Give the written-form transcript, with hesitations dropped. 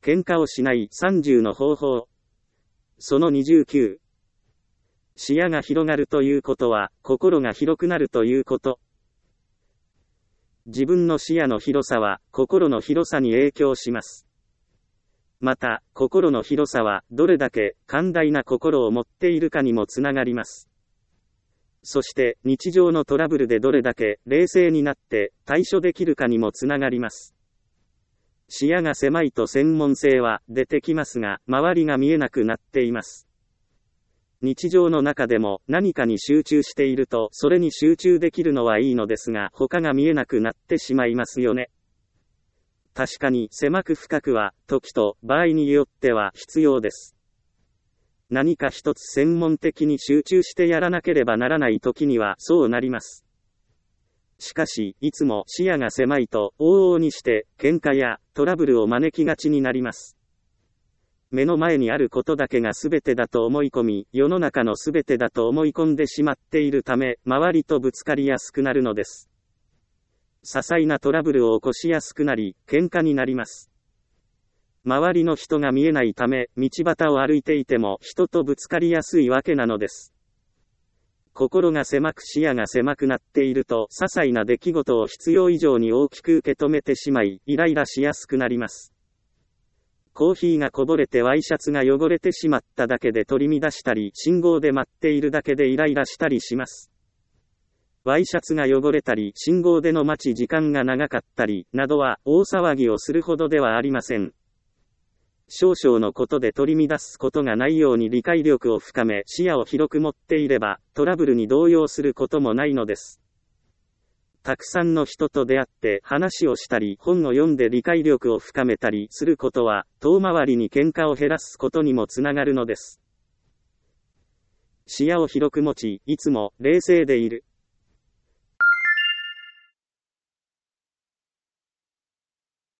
喧嘩をしない30の方法。その29。視野が広がるということは、心が広くなるということ。自分の視野の広さは、心の広さに影響します。また、心の広さは、どれだけ寛大な心を持っているかにもつながります。そして、日常のトラブルでどれだけ冷静になって対処できるかにもつながります。視野が狭いと専門性は出てきますが、周りが見えなくなっています。日常の中でも何かに集中していると、それに集中できるのはいいのですが、他が見えなくなってしまいますよね。確かに狭く深くは、時と場合によっては必要です。何か一つ専門的に集中してやらなければならない時にはそうなります。しかし、いつも視野が狭いと往々にして喧嘩やトラブルを招きがちになります。目の前にあることだけが全てだと思い込み、世の中の全てだと思い込んでしまっているため、周りとぶつかりやすくなるのです。些細なトラブルを起こしやすくなり、喧嘩になります。周りの人が見えないため、道端を歩いていても人とぶつかりやすいわけなのです。心が狭く視野が狭くなっていると、些細な出来事を必要以上に大きく受け止めてしまい、イライラしやすくなります。コーヒーがこぼれてワイシャツが汚れてしまっただけで取り乱したり、信号で待っているだけでイライラしたりします。ワイシャツが汚れたり、信号での待ち時間が長かったり、などは大騒ぎをするほどではありません。少々のことで取り乱すことがないように理解力を深め、視野を広く持っていれば、トラブルに動揺することもないのです。たくさんの人と出会って話をしたり、本を読んで理解力を深めたりすることは、遠回りに喧嘩を減らすことにもつながるのです。視野を広く持ち、いつも冷静でいる。